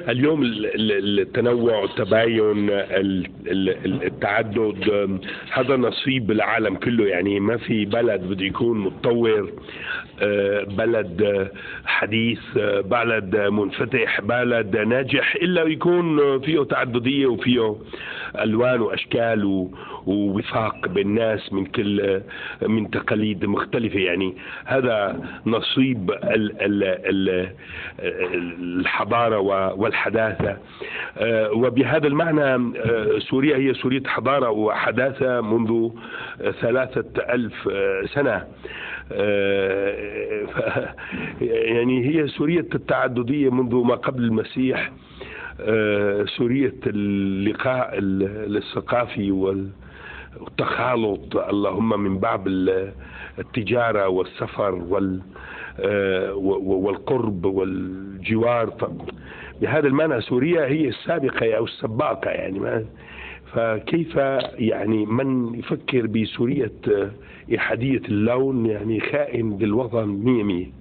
اليوم التنوع، التباين، التعدد، هذا نصيب العالم كله. يعني ما في بلد بده يكون متطور، بلد حديث، بلد منفتح، بلد ناجح، إلا يكون فيه تعددية وفيه ألوان وأشكال ووفاق بين الناس من تقاليد مختلفة. يعني هذا نصيب الحضارة والحداثة. وبهذا المعنى سوريا هي سوريا حضارة وحداثة منذ 3000 سنة. يعني هي سورية التعددية منذ ما قبل المسيح، سورية اللقاء الثقافي والتخالط، اللهم من باب التجارة والسفر والقرب والجوار. بهذا المعنى سوريا هي السابقة أو السباقة. يعني فكيف يعني من يفكر بسورية إحادية اللون يعني خائن للوطن 100%.